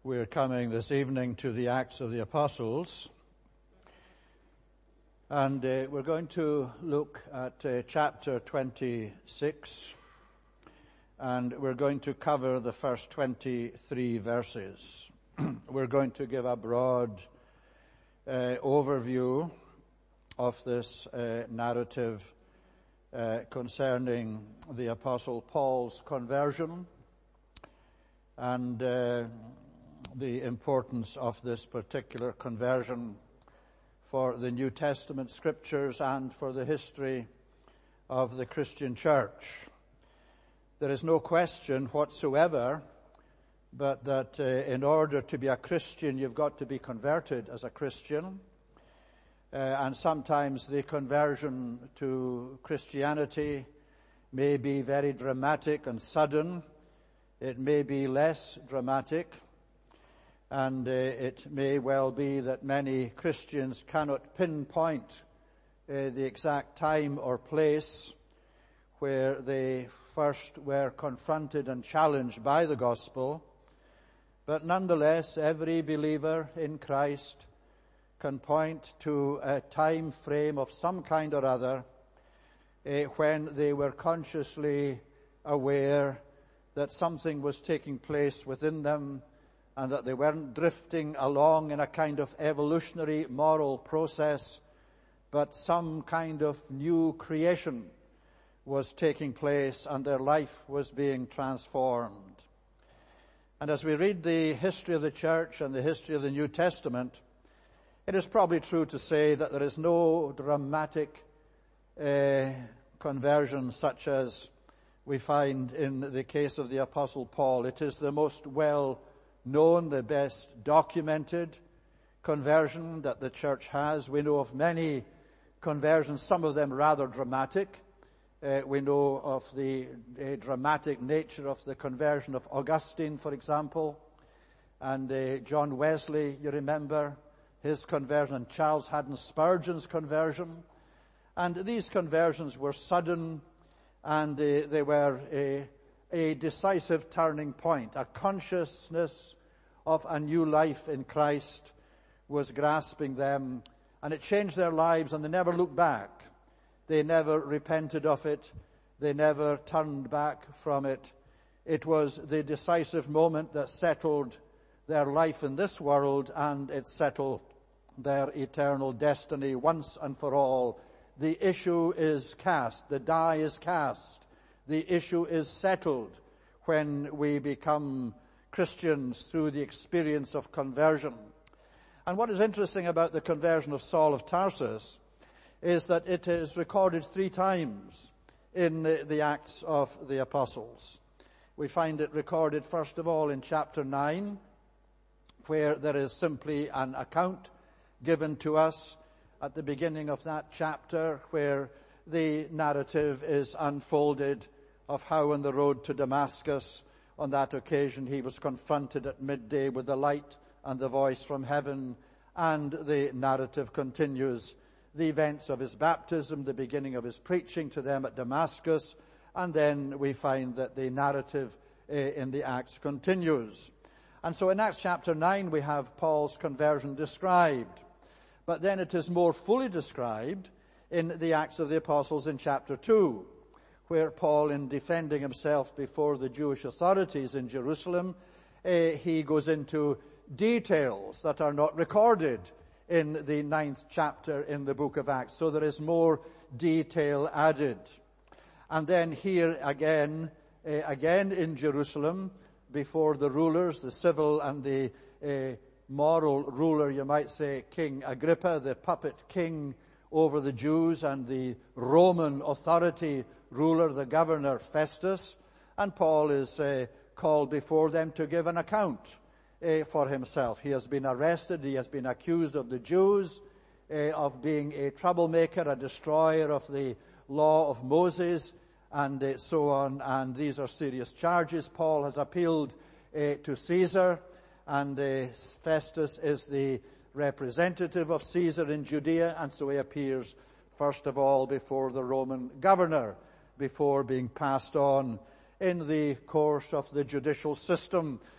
We're coming this evening to the Acts of the Apostles, and we're going to look at chapter 26, and we're going to cover the first 23 verses. We're going to give a broad overview of this narrative concerning the Apostle Paul's conversion and the importance of this particular conversion for the New Testament scriptures and for the history of the Christian church. There is no question whatsoever but that in order to be a Christian, you've got to be converted as a Christian. And sometimes the conversion to Christianity may be very dramatic and sudden. It may be less dramatic. And it may well be that many Christians cannot pinpoint the exact time or place where they first were confronted and challenged by the gospel. But nonetheless, every believer in Christ can point to a time frame of some kind or other when they were consciously aware that something was taking place within them and that they weren't drifting along in a kind of evolutionary moral process, but some kind of new creation was taking place and their life was being transformed. And as we read the history of the church and the history of the New Testament, it is probably true to say that there is no dramatic conversion such as we find in the case of the Apostle Paul. It is the most well-known, the best documented conversion that the church has. We know of many conversions, some of them rather dramatic. We know of the dramatic nature of the conversion of Augustine, for example, and John Wesley, you remember, his conversion, and Charles Haddon Spurgeon's conversion. And these conversions were sudden, and they were a decisive turning point. A consciousness of a new life in Christ was grasping them, and it changed their lives, and they never looked back. They never repented of it. They never turned back from it. It was the decisive moment that settled their life in this world, and it settled their eternal destiny once and for all. The issue is cast. The die is cast. The issue is settled when we become Christians through the experience of conversion. And what is interesting about the conversion of Saul of Tarsus is that it is recorded 3 times in the Acts of the Apostles. We find it recorded first of all in chapter 9, where there is simply an account given to us at the beginning of that chapter, where the narrative is unfolded of how on the road to Damascus, on that occasion, he was confronted at midday with the light and the voice from heaven, and the narrative continues. The events of his baptism, the beginning of his preaching to them at Damascus, and then we find that the narrative in the Acts continues. And so in Acts chapter 9 we have Paul's conversion described. But then it is more fully described in the Acts of the Apostles in chapter 2, where Paul, in defending himself before the Jewish authorities in Jerusalem, he goes into details that are not recorded in the 9th chapter in the book of Acts. So there is more detail added. And then here again in Jerusalem, before the rulers, the civil and the moral ruler, you might say, King Agrippa, the puppet king over the Jews, and the Roman authority ruler, the governor Festus. And Paul is called before them to give an account for himself. He has been arrested. He has been accused of the Jews, of being a troublemaker, a destroyer of the law of Moses, and so on. And these are serious charges. Paul has appealed to Caesar, and Festus is the representative of Caesar in Judea, and so he appears first of all before the Roman governor before being passed on in the course of the judicial system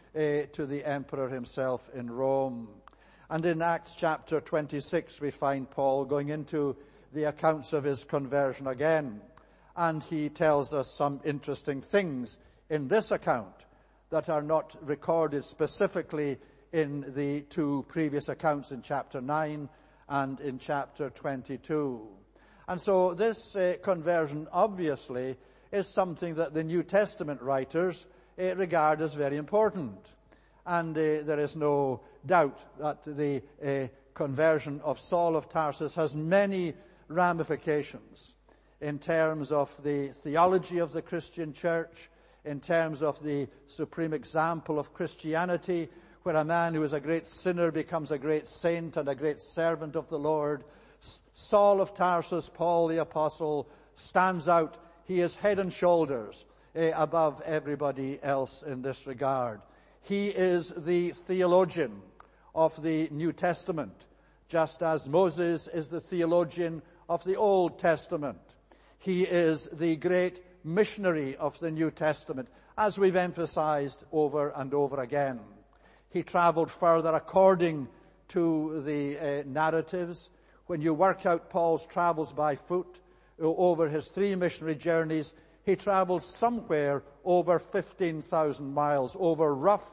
to the emperor himself in Rome. And in Acts chapter 26, we find Paul going into the accounts of his conversion again. And he tells us some interesting things in this account that are not recorded specifically in the two previous accounts in chapter 9 and in chapter 22. And so this conversion obviously is something that the New Testament writers regard as very important. And there is no doubt that the conversion of Saul of Tarsus has many ramifications in terms of the theology of the Christian church, in terms of the supreme example of Christianity, where a man who is a great sinner becomes a great saint and a great servant of the Lord. Saul of Tarsus, Paul the apostle, stands out. He is head and shoulders above everybody else in this regard. He is the theologian of the New Testament, just as Moses is the theologian of the Old Testament. He is the great missionary of the New Testament, as we've emphasized over and over again. He traveled further according to the narratives. When you work out Paul's travels by foot over his 3 missionary journeys, he traveled somewhere over 15,000 miles, over rough,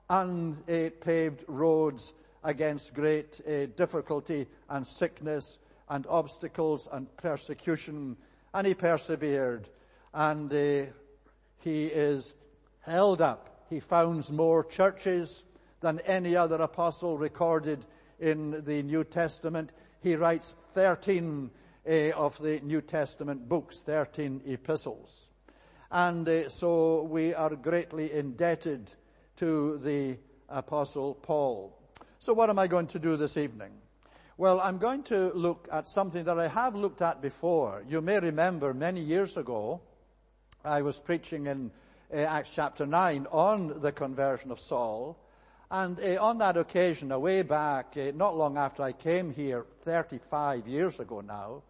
unpaved roads against great difficulty and sickness and obstacles and persecution. And he persevered. And he is held up. He founds more churches than any other apostle recorded in the New Testament. He writes 13 of the New Testament books, 13 epistles. And so we are greatly indebted to the apostle Paul. So what am I going to do this evening? Well, I'm going to look at something that I have looked at before. You may remember many years ago, I was preaching in Acts chapter 9 on the conversion of Saul. And on that occasion, way back, not long after I came here, 35 years ago now,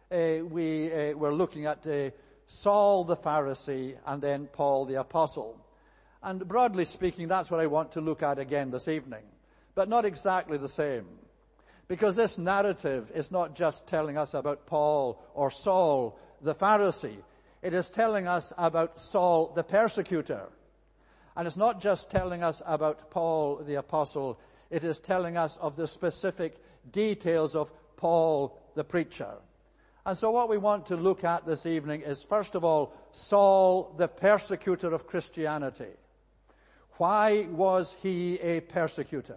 we were looking at Saul the Pharisee and then Paul the Apostle. And broadly speaking, that's what I want to look at again this evening. But not exactly the same. Because this narrative is not just telling us about Paul or Saul the Pharisee. It is telling us about Saul the persecutor. And it's not just telling us about Paul the Apostle. It is telling us of the specific details of Paul the preacher. And so what we want to look at this evening is, first of all, Saul the persecutor of Christianity. Why was he a persecutor?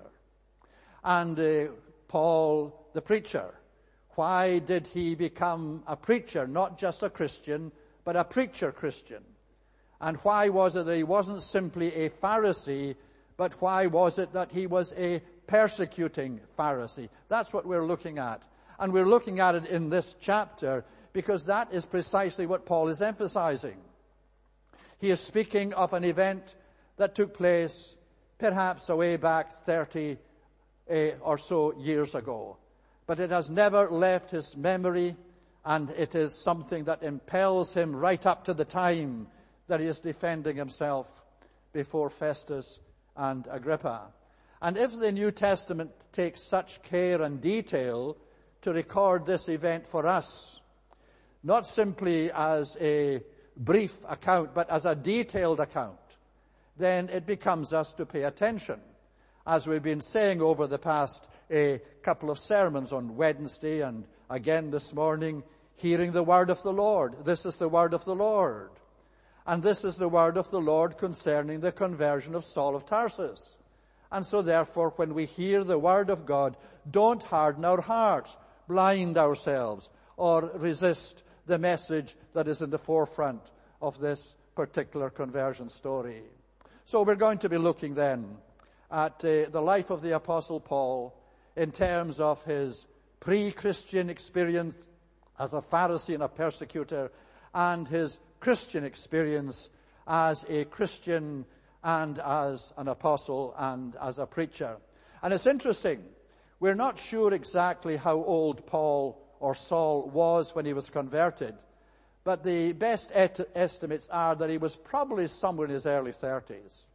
And Paul the preacher. Why did he become a preacher, not just a Christian, but a preacher Christian? And why was it that he wasn't simply a Pharisee, but why was it that he was a persecuting Pharisee? That's what we're looking at. And we're looking at it in this chapter because that is precisely what Paul is emphasizing. He is speaking of an event that took place perhaps away back 30 or so years ago. But it has never left his memory, and it is something that impels him right up to the time that he is defending himself before Festus and Agrippa. And if the New Testament takes such care and detail to record this event for us, not simply as a brief account, but as a detailed account, then it becomes us to pay attention. As we've been saying over the past couple of sermons on Wednesday and again this morning, hearing the word of the Lord. This is the word of the Lord. And this is the word of the Lord concerning the conversion of Saul of Tarsus. And so therefore, when we hear the word of God, don't harden our hearts, blind ourselves, or resist the message that is in the forefront of this particular conversion story. So we're going to be looking then at the life of the Apostle Paul in terms of his pre-Christian experience as a Pharisee and a persecutor, and his Christian experience as a Christian and as an apostle and as a preacher. And it's interesting, we're not sure exactly how old Paul or Saul was when he was converted, but the best estimates are that he was probably somewhere in his early 30s.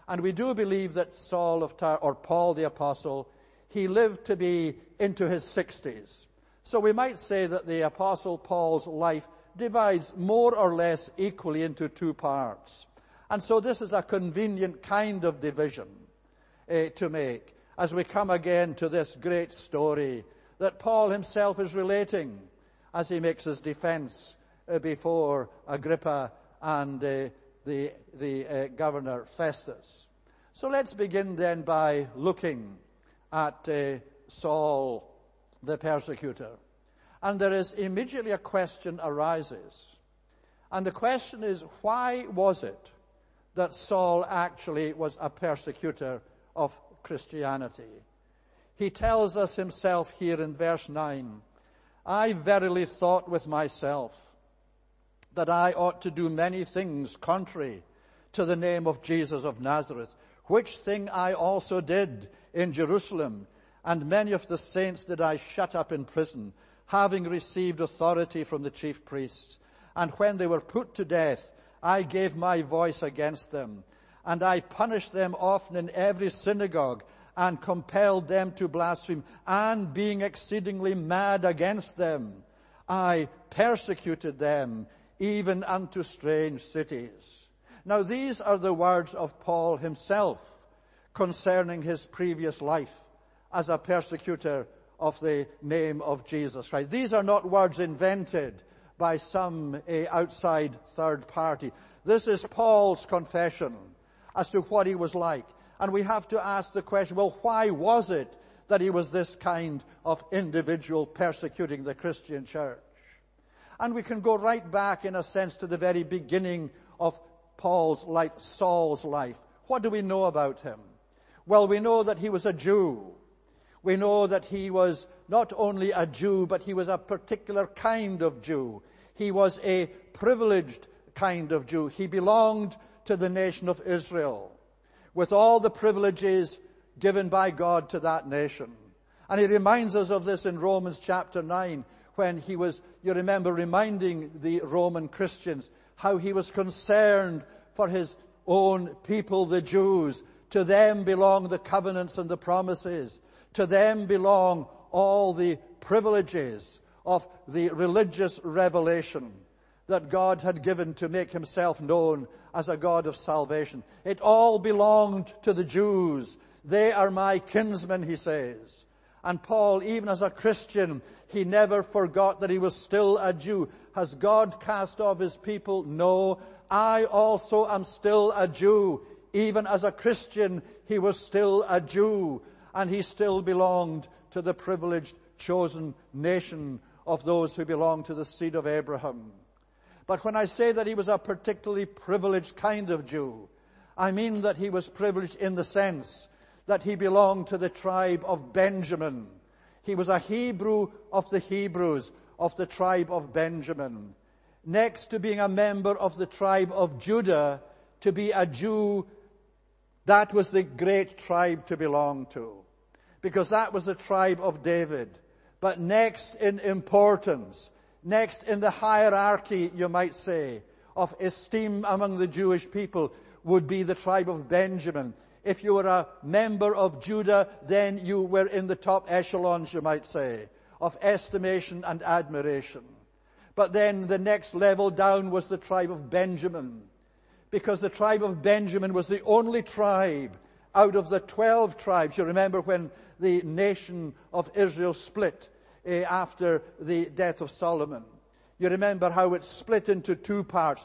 And we do believe that Paul the Apostle, he lived to be into his 60s. So we might say that the Apostle Paul's life divides more or less equally into two parts. And so this is a convenient kind of division to make as we come again to this great story that Paul himself is relating as he makes his defense before Agrippa and the governor Festus. So let's begin then by looking at Saul the persecutor. And there is immediately a question arises. And the question is, why was it that Saul actually was a persecutor of Christianity? He tells us himself here in verse 9, I verily thought with myself that I ought to do many things contrary to the name of Jesus of Nazareth, which thing I also did in Jerusalem, and many of the saints did I shut up in prison, having received authority from the chief priests. And when they were put to death, I gave my voice against them, and I punished them often in every synagogue, and compelled them to blaspheme, and being exceedingly mad against them, I persecuted them, even unto strange cities. Now these are the words of Paul himself concerning his previous life as a persecutor of the name of Jesus Christ. These are not words invented by some outside third party. This is Paul's confession as to what he was like. And we have to ask the question, well, why was it that he was this kind of individual persecuting the Christian church? And we can go right back, in a sense, to the very beginning of Paul's life, Saul's life. What do we know about him? Well, we know that he was a Jew. We know that he was not only a Jew, but he was a particular kind of Jew. He was a privileged kind of Jew. He belonged to the nation of Israel, with all the privileges given by God to that nation. And he reminds us of this in Romans chapter 9, when he was, you remember, reminding the Roman Christians how he was concerned for his own people, the Jews. To them belong the covenants and the promises. To them belong all the privileges of the religious revelation that God had given to make himself known as a God of salvation. It all belonged to the Jews. They are my kinsmen, he says. And Paul, even as a Christian, he never forgot that he was still a Jew. Has God cast off his people? No. I also am still a Jew. Even as a Christian, he was still a Jew. And he still belonged to the privileged, chosen nation of those who belong to the seed of Abraham. But when I say that he was a particularly privileged kind of Jew, I mean that he was privileged in the sense that he belonged to the tribe of Benjamin. He was a Hebrew of the Hebrews, of the tribe of Benjamin. Next to being a member of the tribe of Judah, to be a Jew, that was the great tribe to belong to, because that was the tribe of David. But next in importance, next in the hierarchy, you might say, of esteem among the Jewish people would be the tribe of Benjamin. If you were a member of Judah, then you were in the top echelons, you might say, of estimation and admiration. But then the next level down was the tribe of Benjamin, because the tribe of Benjamin was the only tribe out of the 12 tribes. You remember when the nation of Israel split after the death of Solomon. You remember how it split into two parts.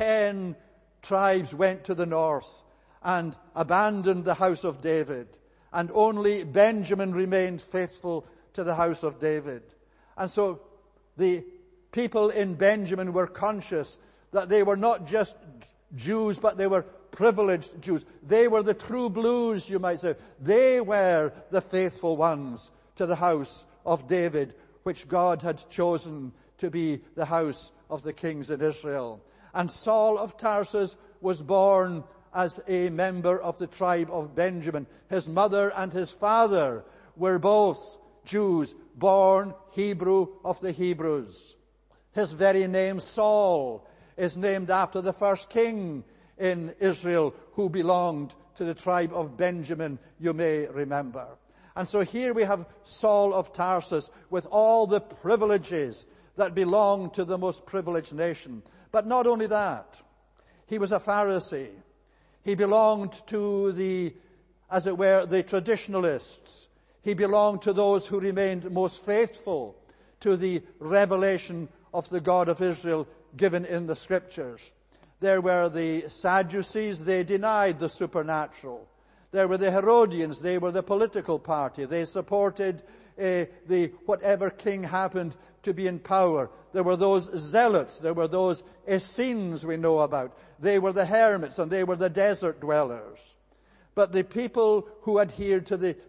10 tribes went to the north and abandoned the house of David, and only Benjamin remained faithful to the house of David. And so the people in Benjamin were conscious that they were not just Jews, but they were privileged Jews. They were the true blues, you might say. They were the faithful ones to the house of David, which God had chosen to be the house of the kings in Israel. And Saul of Tarsus was born as a member of the tribe of Benjamin. His mother and his father were both Jews, born Hebrew of the Hebrews. His very name, Saul, is named after the first king in Israel who belonged to the tribe of Benjamin, you may remember. And so here we have Saul of Tarsus with all the privileges that belong to the most privileged nation. But not only that, he was a Pharisee. He belonged to the, as it were, the traditionalists. He belonged to those who remained most faithful to the revelation of the God of Israel given in the Scriptures. There were the Sadducees, they denied the supernatural. There were the Herodians, they were the political party. They supported the whatever king happened to be in power. There were those zealots, there were those Essenes we know about. They were the hermits and they were the desert dwellers. But the people who adhered to the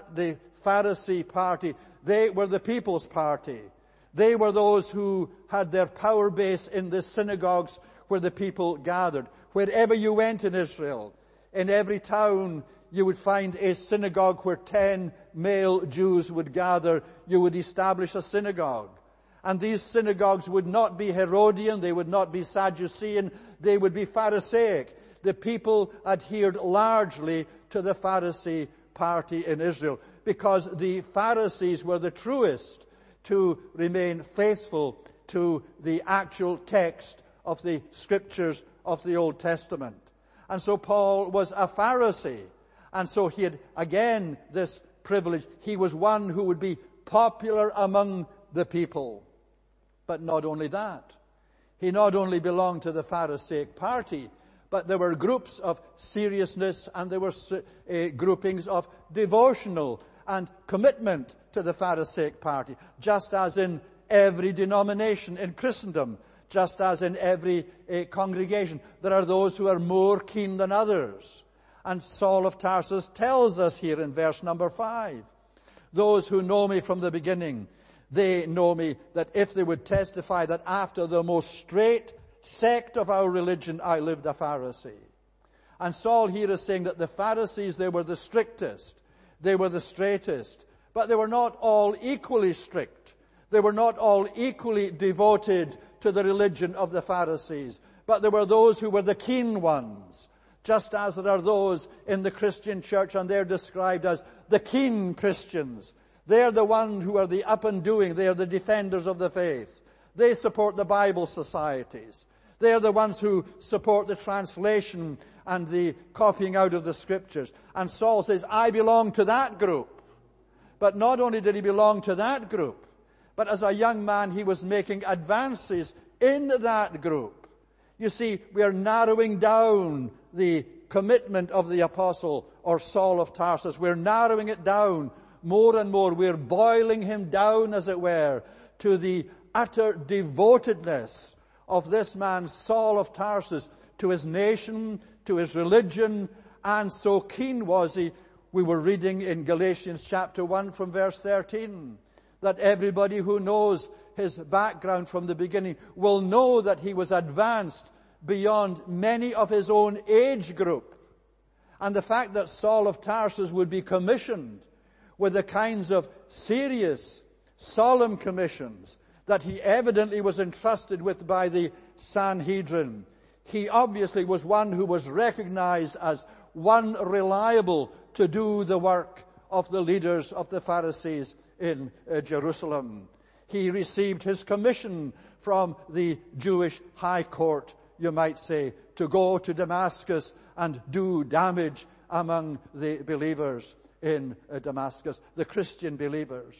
Pharisee party, they were the people's party. They were those who had their power base in the synagogues where the people gathered. Wherever you went in Israel, in every town, you would find a synagogue where 10 male Jews would gather. You would establish a synagogue. And these synagogues would not be Herodian, they would not be Sadducean, they would be Pharisaic. The people adhered largely to the Pharisee party in Israel because the Pharisees were the truest to remain faithful to the actual text of the Scriptures of the Old Testament. And so Paul was a Pharisee. And so he had, again, this privilege. He was one who would be popular among the people. But not only that. He not only belonged to the Pharisaic party, but there were groups of seriousness and there were groupings of devotional and commitment to the Pharisaic party, just as in every denomination in Christendom, just as in every congregation. There are those who are more keen than others. And Saul of Tarsus tells us here in verse number 5, those who know me from the beginning, they know me, that if they would testify that after the most straight sect of our religion I lived a Pharisee. And Saul here is saying that the Pharisees, they were the strictest, they were the straightest, but they were not all equally strict. They were not all equally devoted to the religion of the Pharisees, but there were those who were the keen ones, just as there are those in the Christian church, and they're described as the keen Christians. They're the ones who are the up and doing. They are the defenders of the faith. They support the Bible societies. They're the ones who support the translation and the copying out of the Scriptures. And Saul says, I belong to that group. But not only did he belong to that group, but as a young man he was making advances in that group. You see, we are narrowing down the commitment of the apostle or Saul of Tarsus. We're narrowing it down more and more. We're boiling him down, as it were, to the utter devotedness of this man, Saul of Tarsus, to his nation, to his religion, and so keen was he. We were reading in Galatians chapter 1 from verse 13, that everybody who knows his background from the beginning will know that he was advanced beyond many of his own age group. And the fact that Saul of Tarsus would be commissioned with the kinds of serious, solemn commissions that he evidently was entrusted with by the Sanhedrin. He obviously was one who was recognized as one reliable to do the work of the leaders of the Pharisees in Jerusalem. He received his commission from the Jewish high court, you might say, to go to Damascus and do damage among the believers in Damascus, the Christian believers.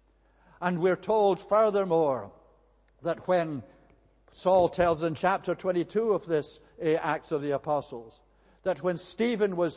And we're told furthermore that when Saul tells in chapter 22 of this Acts of the Apostles, that when Stephen was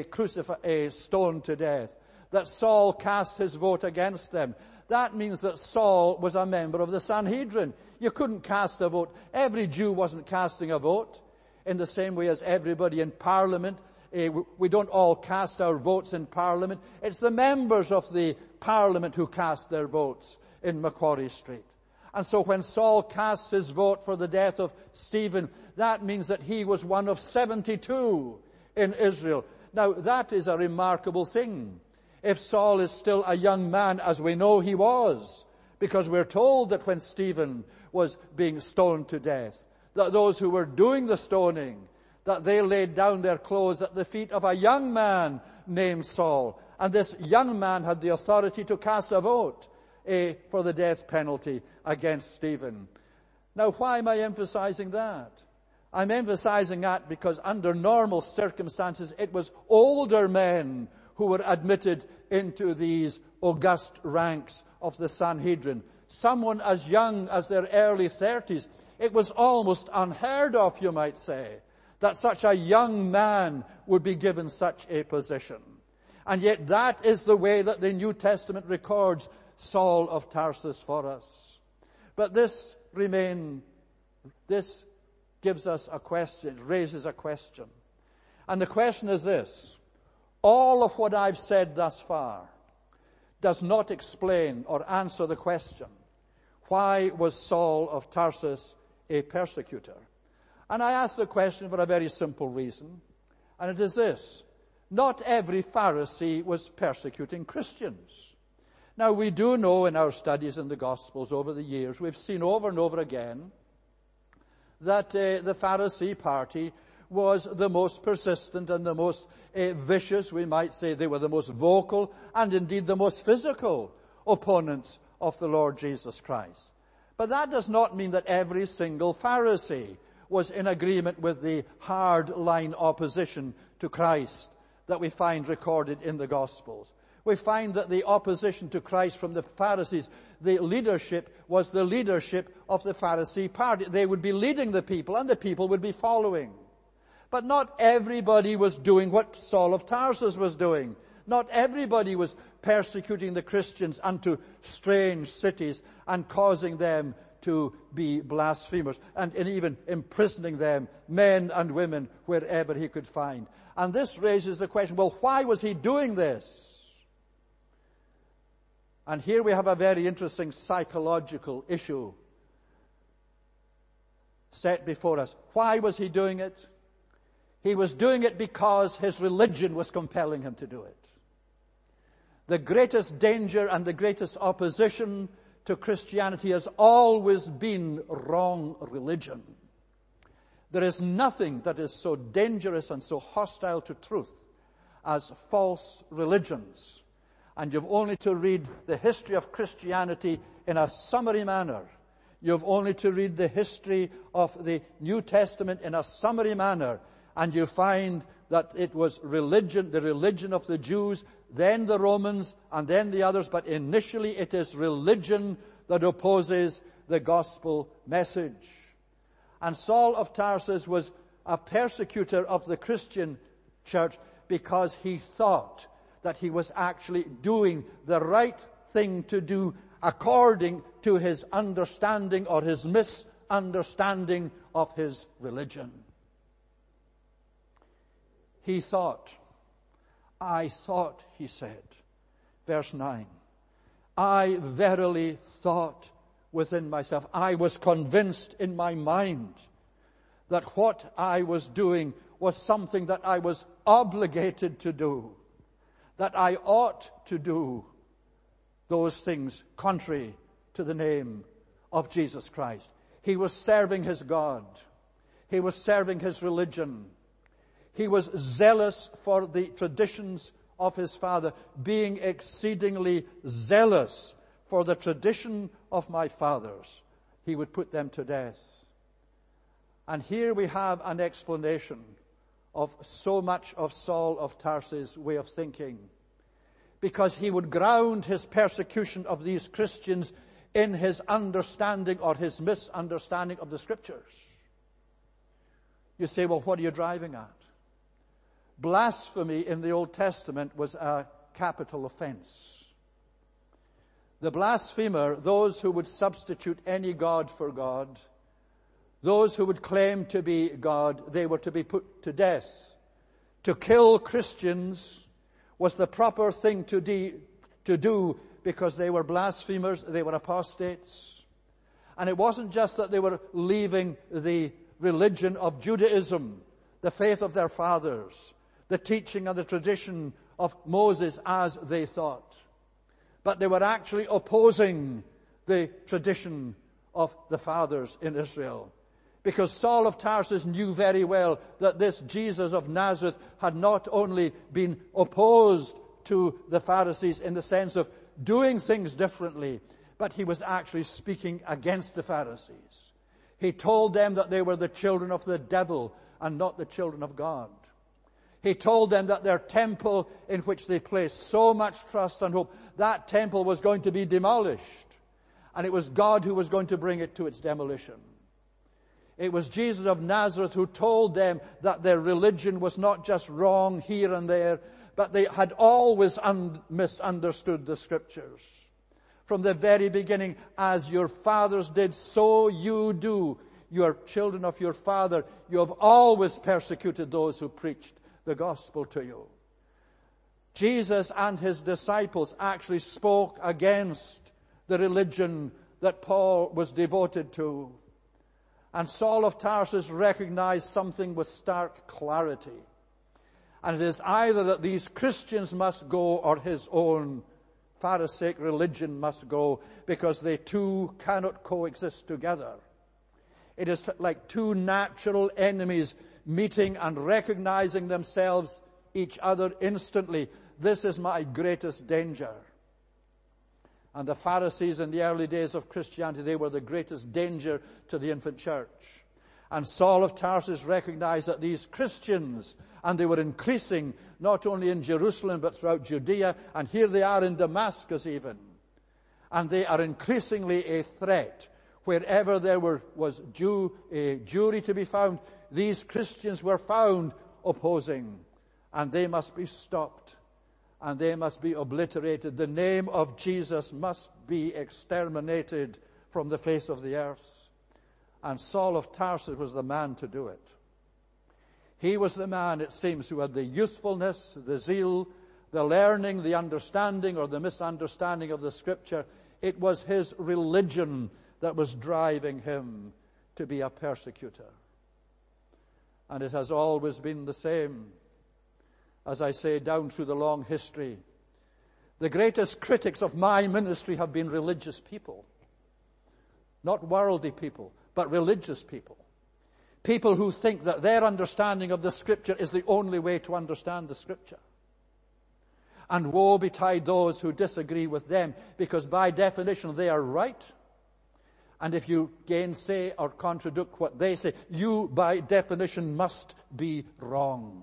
stoned to death, that Saul cast his vote against them. That means that Saul was a member of the Sanhedrin. You couldn't cast a vote. Every Jew wasn't casting a vote. In the same way as everybody in Parliament, we don't all cast our votes in Parliament. It's the members of the Parliament who cast their votes in Macquarie Street. And so when Saul casts his vote for the death of Stephen, that means that he was one of 72 in Israel. Now, that is a remarkable thing. If Saul is still a young man, as we know he was, because we're told that when Stephen was being stoned to death, that those who were doing the stoning, that they laid down their clothes at the feet of a young man named Saul. And this young man had the authority to cast a vote for the death penalty against Stephen. Now, why am I emphasizing that? I'm emphasizing that because under normal circumstances, it was older men who were admitted into these august ranks of the Sanhedrin. Someone as young as their early 30s. It was almost unheard of, you might say, that such a young man would be given such a position. And yet that is the way that the New Testament records Saul of Tarsus for us. But this gives us a question, raises a question. And the question is this: all of what I've said thus far does not explain or answer the question, why was Saul of Tarsus a persecutor? And I ask the question for a very simple reason, and it is this: not every Pharisee was persecuting Christians. Now, we do know in our studies in the Gospels over the years, we've seen over and over again that the Pharisee party was the most persistent and the most vicious, we might say. They were the most vocal and indeed the most physical opponents of the Lord Jesus Christ. But that does not mean that every single Pharisee was in agreement with the hard-line opposition to Christ that we find recorded in the Gospels. We find that the opposition to Christ from the Pharisees, the leadership was the leadership of the Pharisee party. They would be leading the people and the people would be following. But not everybody was doing what Saul of Tarsus was doing. Not everybody was persecuting the Christians unto strange cities and causing them to be blasphemers and even imprisoning them, men and women, wherever he could find. And this raises the question, well, why was he doing this? And here we have a very interesting psychological issue set before us. Why was he doing it? He was doing it because his religion was compelling him to do it. The greatest danger and the greatest opposition to Christianity has always been wrong religion. There is nothing that is so dangerous and so hostile to truth as false religions. And you've only to read the history of Christianity in a summary manner. You've only to read the history of the New Testament in a summary manner, and you find that it was religion, the religion of the Jews, then the Romans, and then the others, but initially it is religion that opposes the gospel message. And Saul of Tarsus was a persecutor of the Christian church because he thought that he was actually doing the right thing to do according to his understanding or his misunderstanding of his religion. He thought, he said, verse 9, I verily thought within myself, I was convinced in my mind that what I was doing was something that I was obligated to do, that I ought to do those things contrary to the name of Jesus Christ. He was serving his God. He was serving his religion. He was zealous for the traditions of his father, being exceedingly zealous for the tradition of my fathers. He would put them to death. And here we have an explanation of so much of Saul of Tarsus' way of thinking, because he would ground his persecution of these Christians in his understanding or his misunderstanding of the Scriptures. You say, well, what are you driving at? Blasphemy in the Old Testament was a capital offense. The blasphemer, those who would substitute any god for God, those who would claim to be God, they were to be put to death. To kill Christians was the proper thing to do because they were blasphemers, they were apostates. And it wasn't just that they were leaving the religion of Judaism, the faith of their fathers, the teaching and the tradition of Moses as they thought, but they were actually opposing the tradition of the fathers in Israel. Because Saul of Tarsus knew very well that this Jesus of Nazareth had not only been opposed to the Pharisees in the sense of doing things differently, but he was actually speaking against the Pharisees. He told them that they were the children of the devil and not the children of God. He told them that their temple in which they placed so much trust and hope, that temple was going to be demolished. And it was God who was going to bring it to its demolition. It was Jesus of Nazareth who told them that their religion was not just wrong here and there, but they had always misunderstood the Scriptures. From the very beginning, as your fathers did, so you do. You are children of your father. You have always persecuted those who preached the gospel to you. Jesus and his disciples actually spoke against the religion that Paul was devoted to. And Saul of Tarsus recognized something with stark clarity. And it is either that these Christians must go or his own Pharisaic religion must go, because they two cannot coexist together. It is like two natural enemies meeting and recognizing themselves each other instantly. This is my greatest danger. And the Pharisees in the early days of Christianity, they were the greatest danger to the infant church. And Saul of Tarsus recognized that these Christians, and they were increasing not only in Jerusalem but throughout Judea, and here they are in Damascus even. And they are increasingly a threat. Wherever there was a Jewry to be found, these Christians were found opposing, and they must be stopped, and they must be obliterated. The name of Jesus must be exterminated from the face of the earth. And Saul of Tarsus was the man to do it. He was the man, it seems, who had the youthfulness, the zeal, the learning, the understanding or the misunderstanding of the Scripture. It was his religion that was driving him to be a persecutor. And it has always been the same. As I say, down through the long history, the greatest critics of my ministry have been religious people. Not worldly people, but religious people. People who think that their understanding of the Scripture is the only way to understand the Scripture. And woe betide those who disagree with them, because by definition they are right. And if you gainsay or contradict what they say, you by definition must be wrong.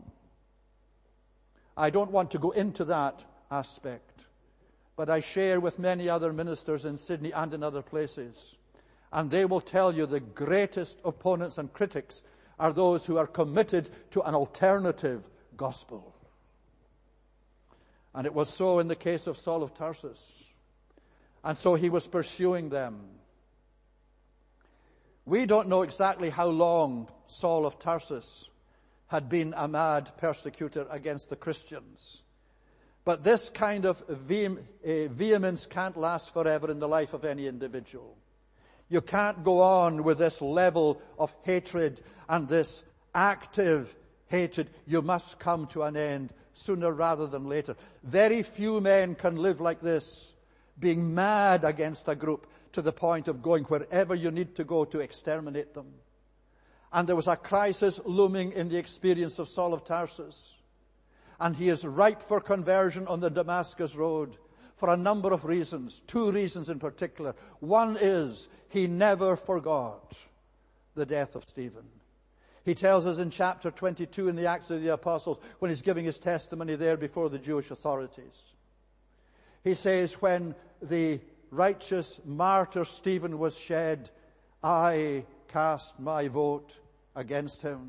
I don't want to go into that aspect, but I share with many other ministers in Sydney and in other places. And they will tell you the greatest opponents and critics are those who are committed to an alternative gospel. And it was so in the case of Saul of Tarsus. And so he was pursuing them. We don't know exactly how long Saul of Tarsus had been a mad persecutor against the Christians. But this kind of vehemence can't last forever in the life of any individual. You can't go on with this level of hatred and this active hatred. You must come to an end sooner rather than later. Very few men can live like this, being mad against a group to the point of going wherever you need to go to exterminate them. And there was a crisis looming in the experience of Saul of Tarsus. And he is ripe for conversion on the Damascus road for a number of reasons. Two reasons in particular. One is he never forgot the death of Stephen. He tells us in chapter 22 in the Acts of the Apostles, when he's giving his testimony there before the Jewish authorities. He says, when the righteous martyr Stephen was shed, I cast my vote against him.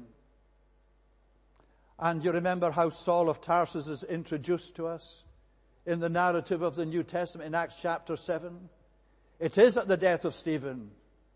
And you remember how Saul of Tarsus is introduced to us in the narrative of the New Testament in Acts chapter 7. It is at the death of Stephen.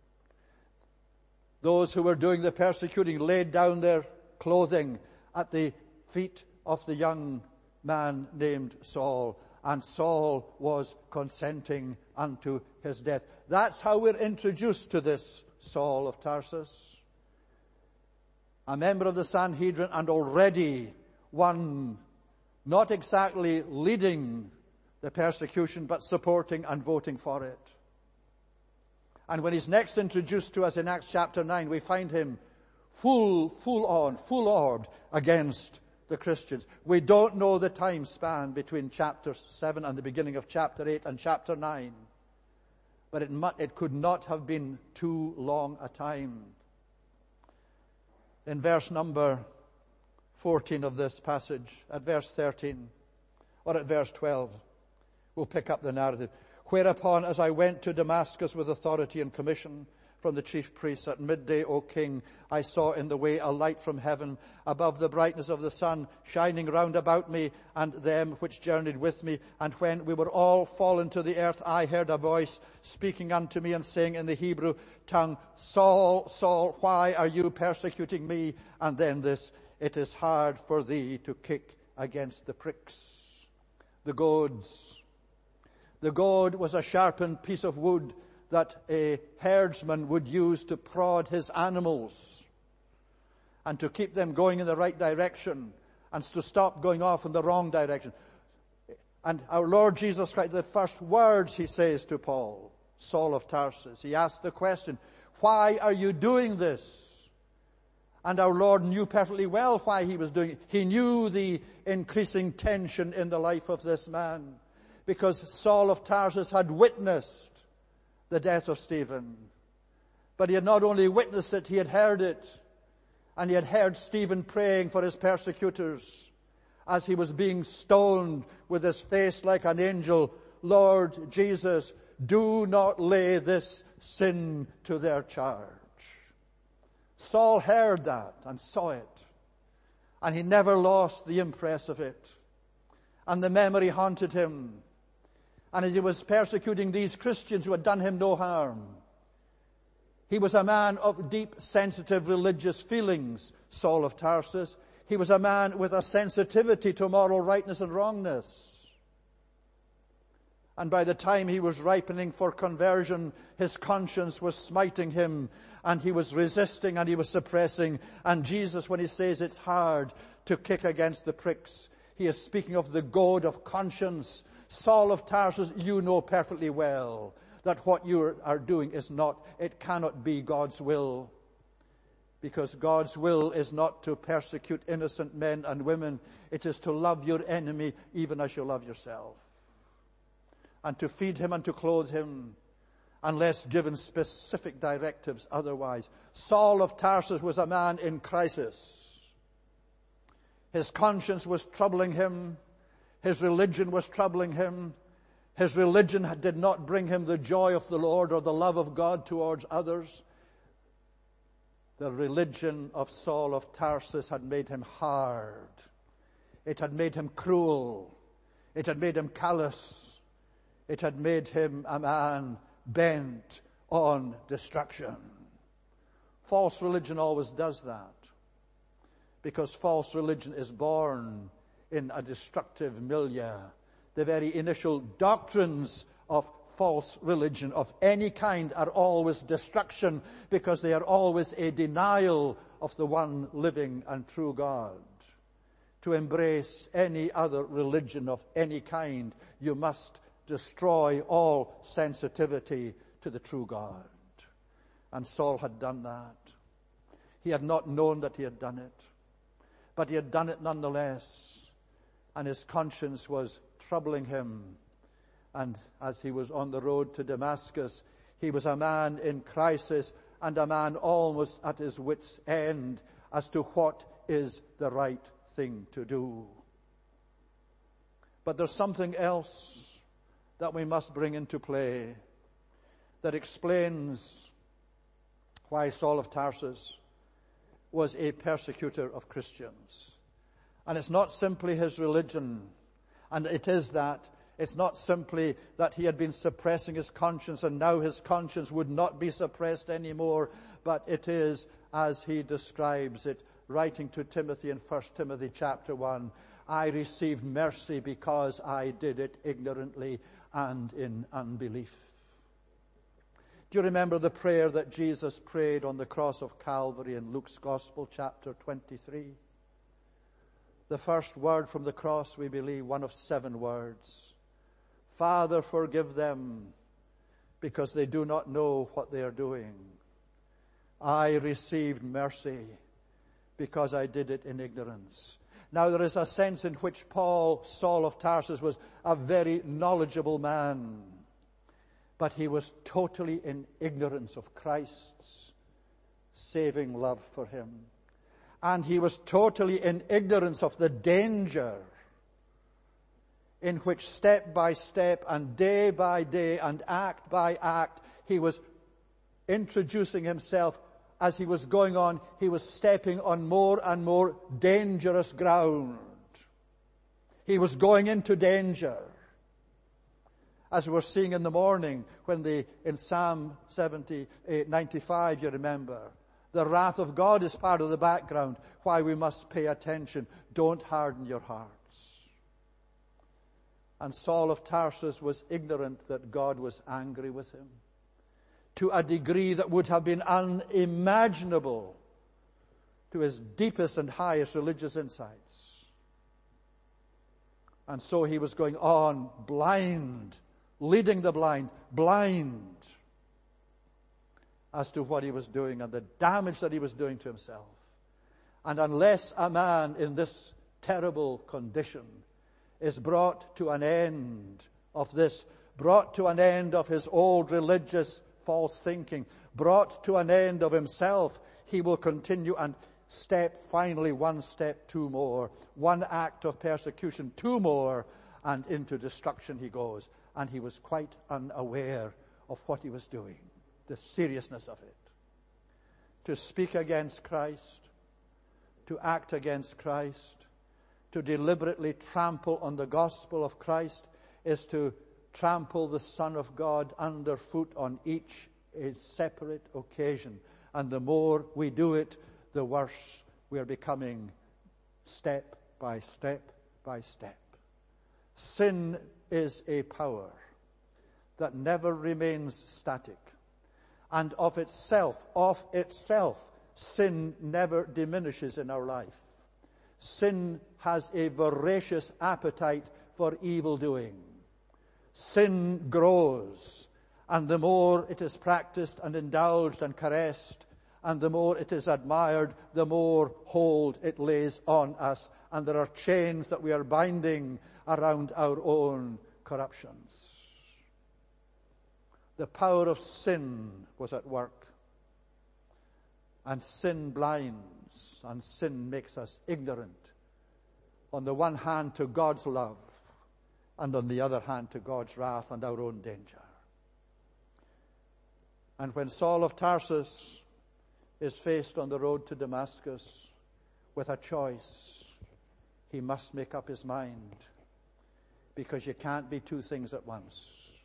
Those who were doing the persecuting laid down their clothing at the feet of the young man named Saul. And Saul was consenting unto his death. That's how we're introduced to this Saul of Tarsus. A member of the Sanhedrin, and already one not exactly leading the persecution, but supporting and voting for it. And when he's next introduced to us in Acts chapter 9, we find him full-orbed against the Christians. We don't know the time span between chapter 7 and the beginning of chapter 8 and chapter 9. But it could not have been too long a time. In verse number 14 of this passage, at verse 13, or at verse 12, we'll pick up the narrative. Whereupon, as I went to Damascus with authority and commission from the chief priests at midday, O king, I saw in the way a light from heaven, above the brightness of the sun, shining round about me and them which journeyed with me. And when we were all fallen to the earth, I heard a voice speaking unto me and saying in the Hebrew tongue, Saul, Saul, why are you persecuting me? And then this, it is hard for thee to kick against the pricks. The goads. The goad was a sharpened piece of wood that a herdsman would use to prod his animals and to keep them going in the right direction and to stop going off in the wrong direction. And our Lord Jesus Christ, the first words he says to Paul, Saul of Tarsus, he asked the question, why are you doing this? And our Lord knew perfectly well why he was doing it. He knew the increasing tension in the life of this man, because Saul of Tarsus had witnessed the death of Stephen. But he had not only witnessed it, he had heard it. And he had heard Stephen praying for his persecutors as he was being stoned with his face like an angel. Lord Jesus, do not lay this sin to their charge. Saul heard that and saw it. And he never lost the impress of it. And the memory haunted him. And as he was persecuting these Christians who had done him no harm, he was a man of deep, sensitive religious feelings, Saul of Tarsus. He was a man with a sensitivity to moral rightness and wrongness. And by the time he was ripening for conversion, his conscience was smiting him, and he was resisting and he was suppressing. And Jesus, when he says it's hard to kick against the pricks, he is speaking of the goad of conscience. Saul of Tarsus, you know perfectly well that what you are doing is not, it cannot be God's will. Because God's will is not to persecute innocent men and women. It is to love your enemy even as you love yourself. And to feed him and to clothe him, unless given specific directives otherwise. Saul of Tarsus was a man in crisis. His conscience was troubling him. His religion was troubling him. His religion did not bring him the joy of the Lord or the love of God towards others. The religion of Saul of Tarsus had made him hard. It had made him cruel. It had made him callous. It had made him a man bent on destruction. False religion always does that, because false religion is born in a destructive milieu. The very initial doctrines of false religion of any kind are always destruction, because they are always a denial of the one living and true God. To embrace any other religion of any kind, you must destroy all sensitivity to the true God. And Saul had done that. He had not known that he had done it, but he had done it nonetheless. And his conscience was troubling him. And as he was on the road to Damascus, he was a man in crisis and a man almost at his wit's end as to what is the right thing to do. But there's something else that we must bring into play that explains why Saul of Tarsus was a persecutor of Christians. And it's not simply his religion, and it is that. It's not simply that he had been suppressing his conscience and now his conscience would not be suppressed anymore, but it is, as he describes it, writing to Timothy in 1 Timothy chapter 1, I received mercy because I did it ignorantly and in unbelief. Do you remember the prayer that Jesus prayed on the cross of Calvary in Luke's Gospel, chapter 23? The first word from the cross, we believe, one of 7 words. Father, forgive them, because they do not know what they are doing. I received mercy because I did it in ignorance. Now there is a sense in which Saul of Tarsus, was a very knowledgeable man, but he was totally in ignorance of Christ's saving love for him. And he was totally in ignorance of the danger in which step by step and day by day and act by act he was introducing himself. As he was going on, he was stepping on more and more dangerous ground. He was going into danger. As we were seeing in the morning when in Psalm 95, you remember, the wrath of God is part of the background, why we must pay attention. Don't harden your hearts. And Saul of Tarsus was ignorant that God was angry with him, to a degree that would have been unimaginable to his deepest and highest religious insights. And so he was going on blind, leading the blind as to what he was doing and the damage that he was doing to himself. And unless a man in this terrible condition is brought to an end of this, brought to an end of his old religious false thinking, brought to an end of himself, he will continue and finally one step, two more, one act of persecution, two more, and into destruction he goes. And he was quite unaware of what he was doing, the seriousness of it. To speak against Christ, to act against Christ, to deliberately trample on the gospel of Christ is to trample the Son of God underfoot on each a separate occasion. And the more we do it, the worse we are becoming step by step by step. Sin is a power that never remains static. And of itself, sin never diminishes in our life. Sin has a voracious appetite for evil doing. Sin grows, and the more it is practiced and indulged and caressed, and the more it is admired, the more hold it lays on us. And there are chains that we are binding around our own corruptions. The power of sin was at work. And sin blinds, and sin makes us ignorant. On the one hand to God's love, and on the other hand to God's wrath and our own danger. And when Saul of Tarsus is faced on the road to Damascus with a choice, he must make up his mind, because you can't be two things at once.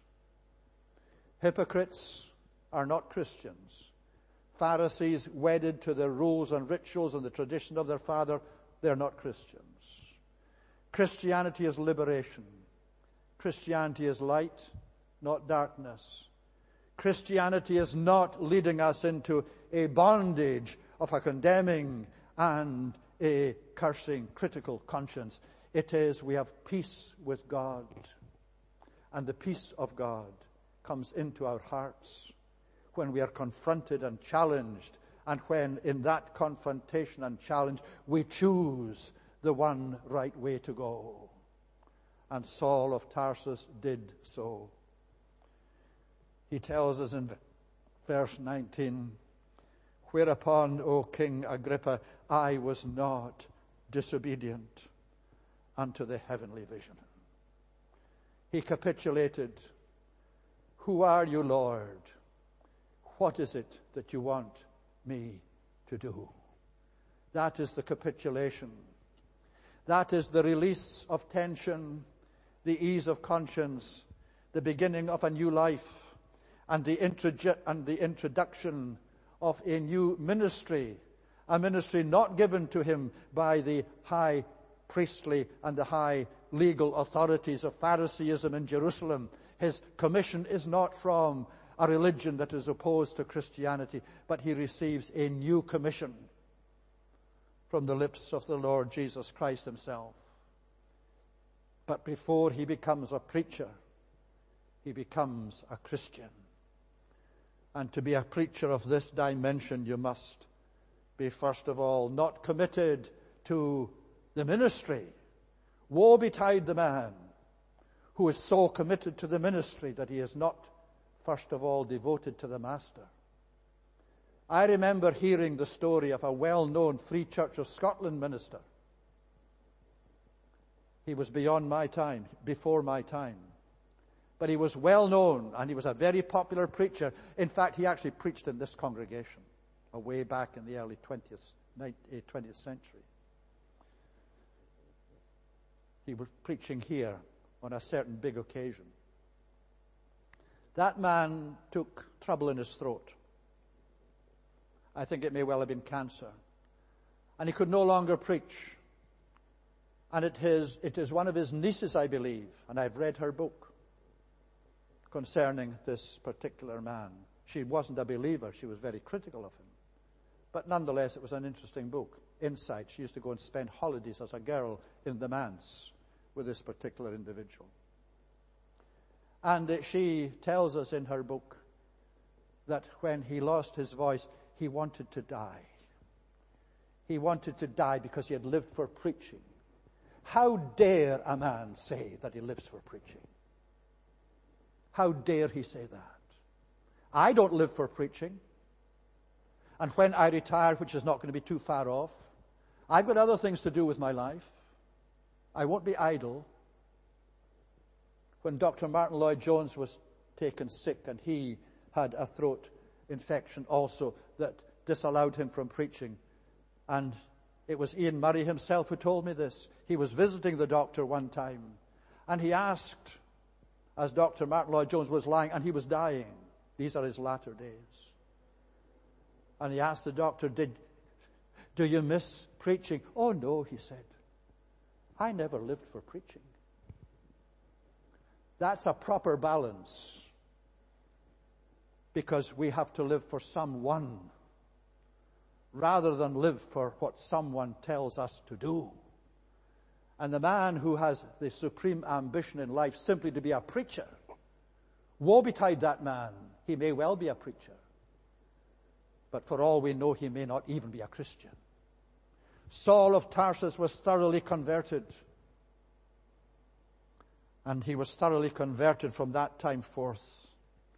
Hypocrites are not Christians. Pharisees wedded to the rules and rituals and the tradition of their father, they're not Christians. Christianity is liberation. Christianity is light, not darkness. Christianity is not leading us into a bondage of a condemning and a cursing, critical conscience. It is we have peace with God. And the peace of God comes into our hearts when we are confronted and challenged, and when in that confrontation and challenge we choose the one right way to go. And Saul of Tarsus did so. He tells us in verse 19, whereupon, O King Agrippa, I was not disobedient unto the heavenly vision. He capitulated. Who are you, Lord? What is it that you want me to do? That is the capitulation. That is the release of tension, the ease of conscience, the beginning of a new life, and the introduction of a new ministry, a ministry not given to him by the high priestly and the high legal authorities of Phariseeism in Jerusalem. His commission is not from a religion that is opposed to Christianity, but he receives a new commission from the lips of the Lord Jesus Christ himself. But before he becomes a preacher, he becomes a Christian. And to be a preacher of this dimension, you must be, first of all, not committed to the ministry. Woe betide the man who is so committed to the ministry that he is not, first of all, devoted to the master. I remember hearing the story of a well-known Free Church of Scotland minister. He was beyond my time, before my time. But he was well known, and he was a very popular preacher. In fact, he actually preached in this congregation, way back in the early 20th century. He was preaching here on a certain big occasion. That man took trouble in his throat. I think it may well have been cancer. And he could no longer preach. And it is one of his nieces, I believe, and I've read her book concerning this particular man. She wasn't a believer. She was very critical of him. But nonetheless, it was an interesting book. Insight. She used to go and spend holidays as a girl in the manse with this particular individual. And she tells us in her book that when he lost his voice, he wanted to die. He wanted to die because he had lived for preaching. How dare a man say that he lives for preaching? How dare he say that? I don't live for preaching. And when I retire, which is not going to be too far off, I've got other things to do with my life. I won't be idle. When Dr. Martin Lloyd-Jones was taken sick and he had a throat infection also that disallowed him from preaching, and it was Ian Murray himself who told me this. He was visiting the doctor one time, and he asked, as Dr. Martin Lloyd-Jones was lying, and he was dying. These are his latter days. And he asked the doctor, do you miss preaching? Oh, no, he said. I never lived for preaching. That's a proper balance, because we have to live for someone rather than live for what someone tells us to do. And the man who has the supreme ambition in life simply to be a preacher, woe betide that man. He may well be a preacher, but for all we know, he may not even be a Christian. Saul of Tarsus was thoroughly converted, and he was thoroughly converted from that time forth.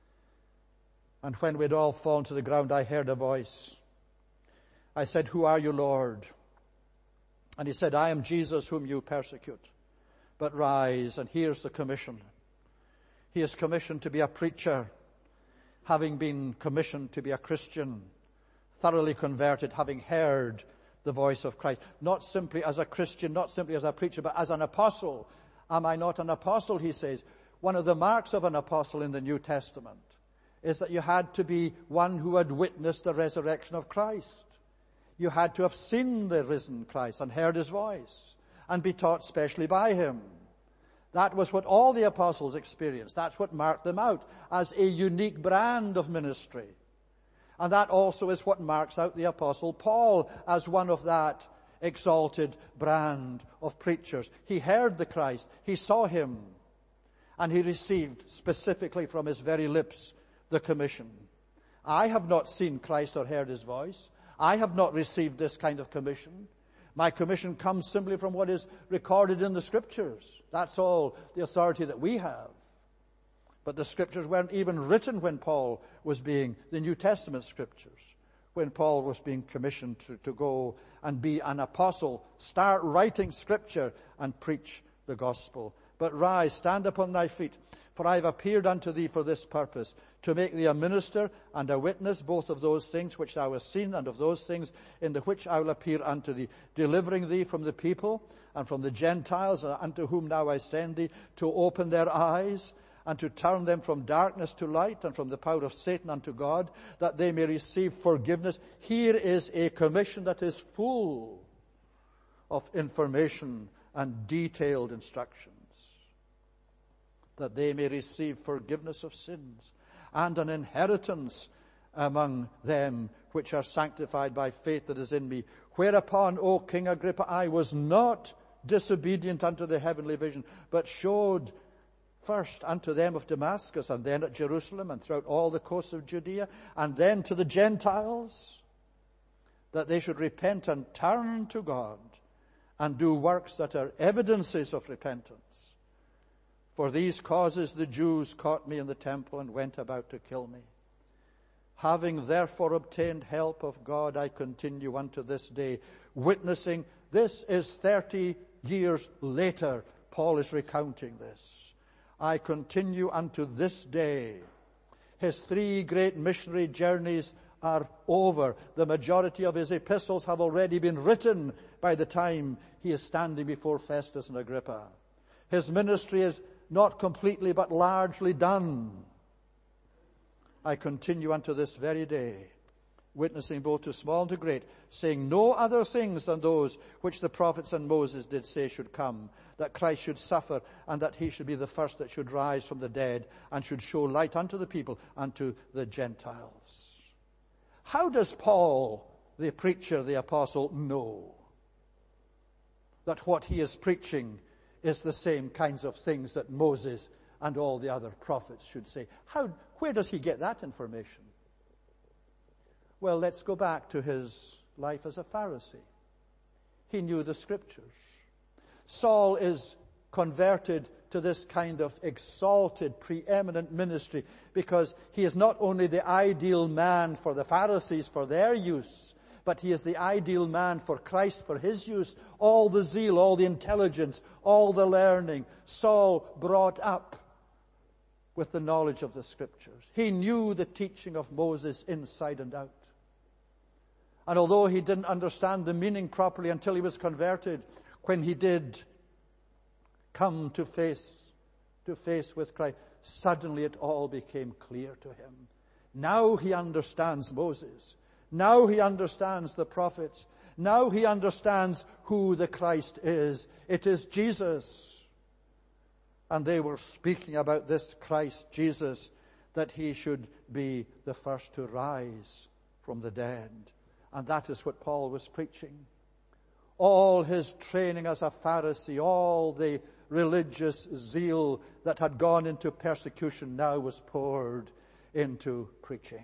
And when we'd all fallen to the ground, I heard a voice. I said, "Who are you, Lord?" And he said, "I am Jesus whom you persecute. But rise," and here's the commission. He is commissioned to be a preacher, having been commissioned to be a Christian, thoroughly converted, having heard the voice of Christ. Not simply as a Christian, not simply as a preacher, but as an apostle. Am I not an apostle, he says. One of the marks of an apostle in the New Testament is that you had to be one who had witnessed the resurrection of Christ. You had to have seen the risen Christ and heard his voice and be taught specially by him. That was what all the apostles experienced. That's what marked them out as a unique brand of ministry. And that also is what marks out the apostle Paul as one of that exalted brand of preachers. He heard the Christ, he saw him, and he received specifically from his very lips the commission. I have not seen Christ or heard his voice. I have not received this kind of commission. My commission comes simply from what is recorded in the Scriptures. That's all the authority that we have. But the Scriptures weren't even written when Paul was the New Testament Scriptures, when Paul was being commissioned to go and be an apostle, start writing Scripture and preach the gospel. But rise, stand upon thy feet, for I have appeared unto thee for this purpose, to make thee a minister and a witness both of those things which thou hast seen and of those things in the which I will appear unto thee, delivering thee from the people and from the Gentiles unto whom now I send thee, to open their eyes and to turn them from darkness to light and from the power of Satan unto God, that they may receive forgiveness. Here is a commission that is full of information and detailed instructions, that they may receive forgiveness of sins and an inheritance among them which are sanctified by faith that is in me. Whereupon, O King Agrippa, I was not disobedient unto the heavenly vision, but showed first unto them of Damascus, and then at Jerusalem, and throughout all the coasts of Judea, and then to the Gentiles, that they should repent and turn to God, and do works that are evidences of repentance. For these causes the Jews caught me in the temple and went about to kill me. Having therefore obtained help of God, I continue unto this day, witnessing. This is 30 years later. Paul is recounting this. I continue unto this day. His 3 great missionary journeys are over. The majority of his epistles have already been written by the time he is standing before Festus and Agrippa. His ministry is not completely but largely done. I continue unto this very day, witnessing both to small and to great, saying no other things than those which the prophets and Moses did say should come, that Christ should suffer, and that he should be the first that should rise from the dead, and should show light unto the people and to the Gentiles. How does Paul, the preacher, the apostle, know that what he is preaching is the same kinds of things that Moses and all the other prophets should say? Where does he get that information? Well, let's go back to his life as a Pharisee. He knew the Scriptures. Saul is converted to this kind of exalted, preeminent ministry because he is not only the ideal man for the Pharisees for their use, but he is the ideal man for Christ for his use. All the zeal, all the intelligence, all the learning, Saul brought up with the knowledge of the Scriptures. He knew the teaching of Moses inside and out. And although he didn't understand the meaning properly until he was converted, when he did come to face with Christ, suddenly it all became clear to him. Now he understands Moses. Now he understands the prophets. Now he understands who the Christ is. It is Jesus. And they were speaking about this Christ Jesus, that he should be the first to rise from the dead. And that is what Paul was preaching. All his training as a Pharisee, all the religious zeal that had gone into persecution now was poured into preaching.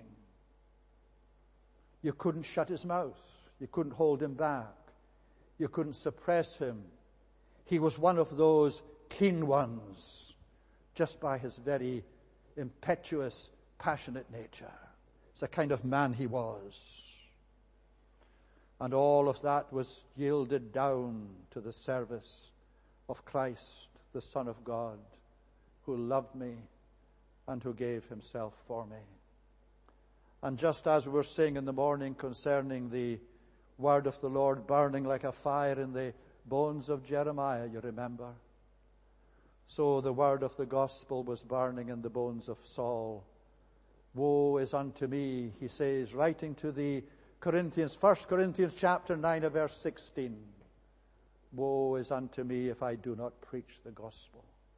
You couldn't shut his mouth. You couldn't hold him back. You couldn't suppress him. He was one of those keen ones, just by his very impetuous, passionate nature. It's the kind of man he was. And all of that was yielded down to the service of Christ, the Son of God, who loved me and who gave himself for me. And just as we were saying in the morning concerning the word of the Lord burning like a fire in the bones of Jeremiah, you remember, so the word of the gospel was burning in the bones of Saul. Woe is unto me, he says, writing to the Corinthians, 1 Corinthians chapter 9 verse 16. Woe is unto me if I do not preach the gospel.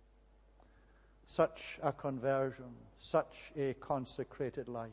Such a conversion, such a consecrated life.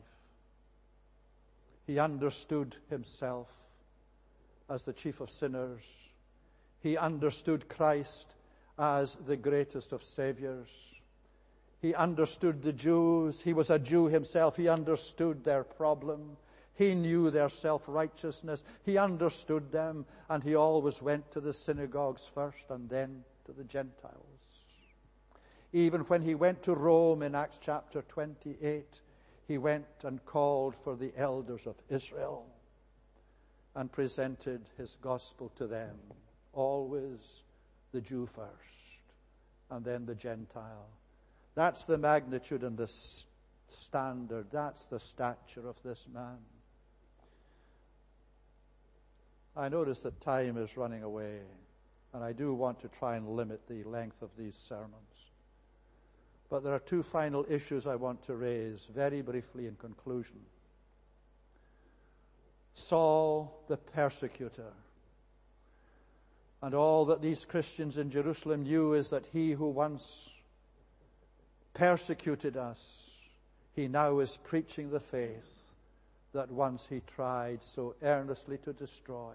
He understood himself as the chief of sinners. He understood Christ as the greatest of saviors. He understood the Jews. He was a Jew himself. He understood their problem. He knew their self-righteousness. He understood them, and he always went to the synagogues first and then to the Gentiles. Even when he went to Rome in Acts chapter 28, he went and called for the elders of Israel and presented his gospel to them. Always the Jew first, and then the Gentile. That's the magnitude and the standard. That's the stature of this man. I notice that time is running away, and I do want to try and limit the length of these sermons. But there are 2 final issues I want to raise very briefly in conclusion. Saul the persecutor. And all that these Christians in Jerusalem knew is that he who once persecuted us, he now is preaching the faith that once he tried so earnestly to destroy.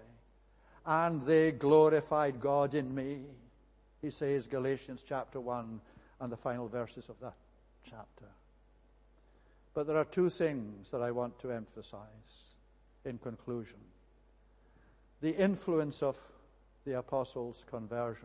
And they glorified God in me, he says, Galatians chapter 1, and the final verses of that chapter. But there are two things that I want to emphasize in conclusion. The influence of the apostles' conversion.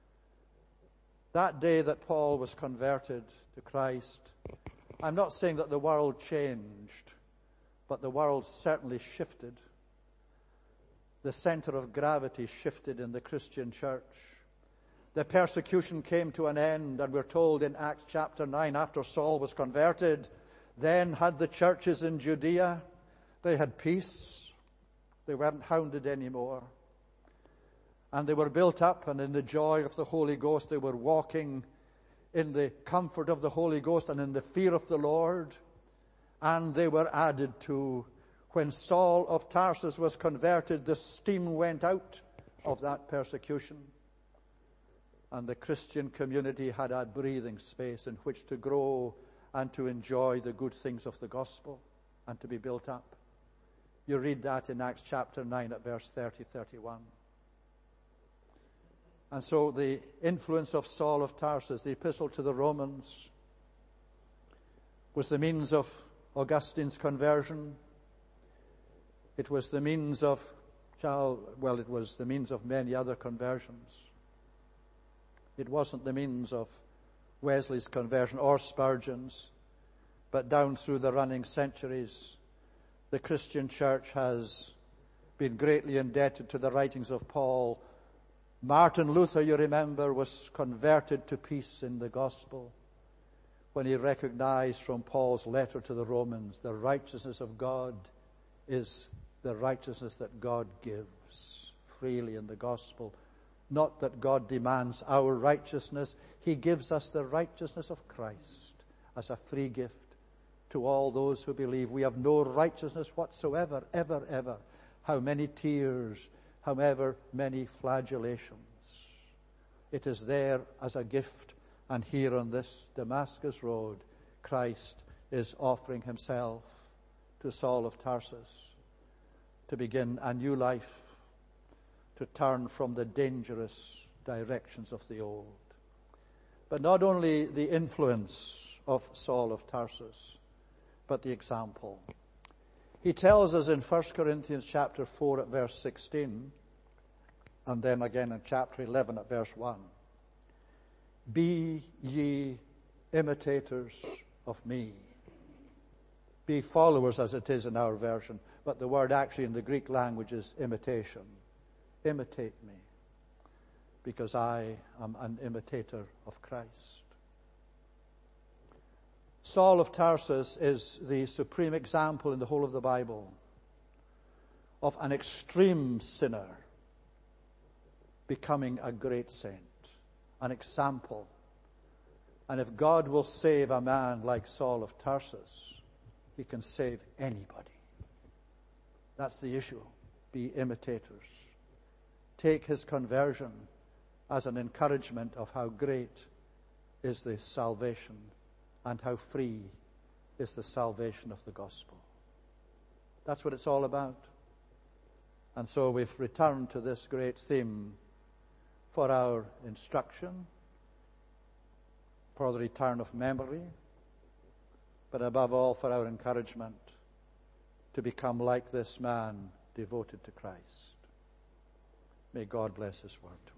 That day that Paul was converted to Christ, I'm not saying that the world changed, but the world certainly shifted. The center of gravity shifted in the Christian church. The persecution came to an end, and we're told in Acts chapter 9, after Saul was converted, then had the churches in Judea, they had peace. They weren't hounded anymore. And they were built up, and in the joy of the Holy Ghost, they were walking in the comfort of the Holy Ghost and in the fear of the Lord. And they were added to. When Saul of Tarsus was converted, the steam went out of that persecution. And the Christian community had a breathing space in which to grow and to enjoy the good things of the gospel and to be built up. You read that in Acts chapter 9 at verse 30-31. And so the influence of Saul of Tarsus, the epistle to the Romans, was the means of Augustine's conversion. It was the means of, it was the means of many other conversions. It wasn't the means of Wesley's conversion or Spurgeon's, but down through the running centuries, the Christian church has been greatly indebted to the writings of Paul. Martin Luther, you remember, was converted to peace in the gospel when he recognized from Paul's letter to the Romans the righteousness of God is the righteousness that God gives freely in the gospel. Not that God demands our righteousness. He gives us the righteousness of Christ as a free gift to all those who believe. We have no righteousness whatsoever, ever, ever. How many tears, however many flagellations. It is there as a gift. And here on this Damascus road, Christ is offering himself to Saul of Tarsus to begin a new life, to turn from the dangerous directions of the old. But not only the influence of Saul of Tarsus, but the example. He tells us in 1 Corinthians chapter 4 at verse 16, and then again in chapter 11 at verse 1, be ye imitators of me. Be followers, as it is in our version, but the word actually in the Greek language is imitation. Imitate me, because I am an imitator of Christ. Saul of Tarsus is the supreme example in the whole of the Bible of an extreme sinner becoming a great saint, an example. And if God will save a man like Saul of Tarsus, he can save anybody. That's the issue. Be imitators. Take his conversion as an encouragement of how great is the salvation and how free is the salvation of the gospel. That's what it's all about. And so we've returned to this great theme for our instruction, for the return of memory, but above all for our encouragement to become like this man devoted to Christ. May God bless his word to us.